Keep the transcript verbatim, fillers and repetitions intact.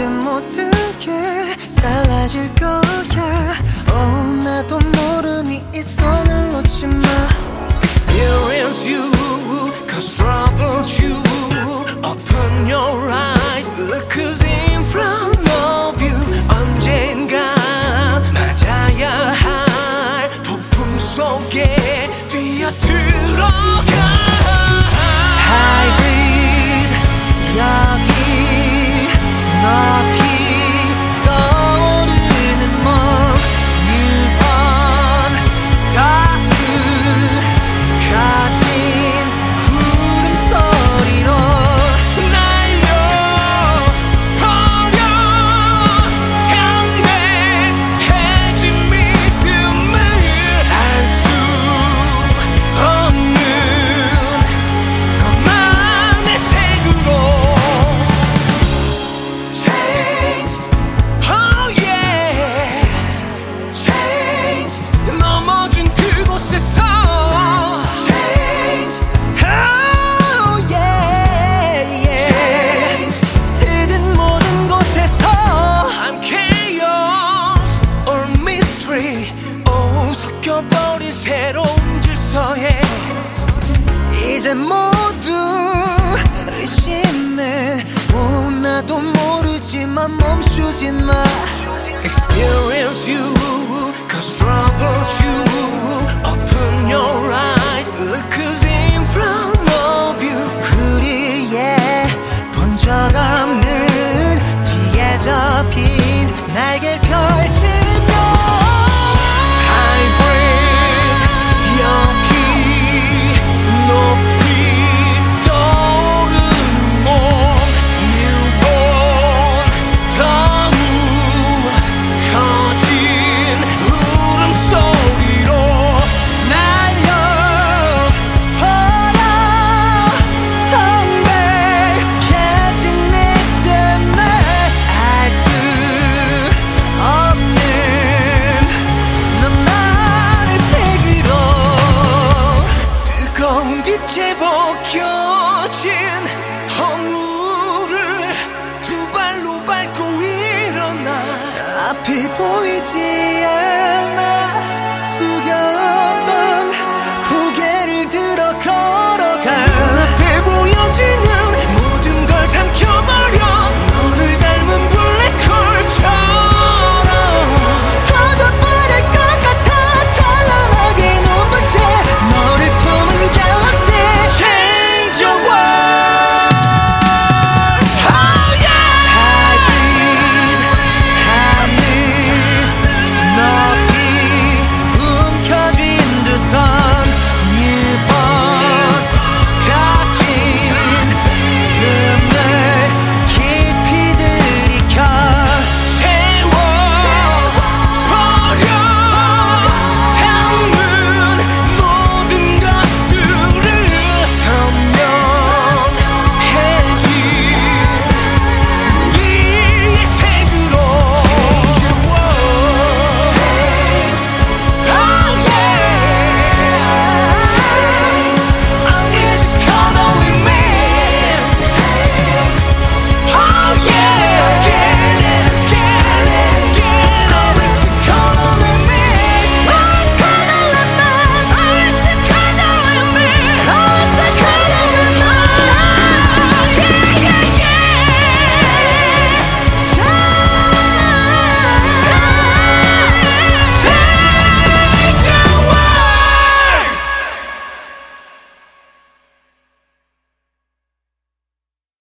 모든 게 달라질 거야. oh, 나도 모르니 이 손을 놓지 마. Experience you, cause troubles you. Open your eyes, look who's in front of you. 언젠가 맞아야 할 폭풍 속에 뛰어들어가. Hybrid 여기 높이 떠오르는 몸 유언 닿은 가진 울음소리로 날려버려. 창백해진 믿음을 알 수 없는 너만의 색으로. Change, oh yeah. Change, 넘어진 그곳에서. Change, oh yeah, yeah. 드는 모든 곳에서 I'm chaos or mystery. 오, 섞여버린 새로운 질서에 이제 모두 의심해. 오, 나도 모르지만 멈추지 마. Experience you, cause troubles you. Open your eyes, look who's in front of you. 우리의 본 적 없는 뒤에 접힌 날개를 펼치며 Hybrid 여기 높이 떠오르는 몸 Newborn 더욱 커진 울음소리로 날려버려. 정백해진 믿음을 알 수 없는 너만의 색으로 뜨거운 빛에 벗겨진 허물을 두 발로 밟고 일어나. 앞이 보이지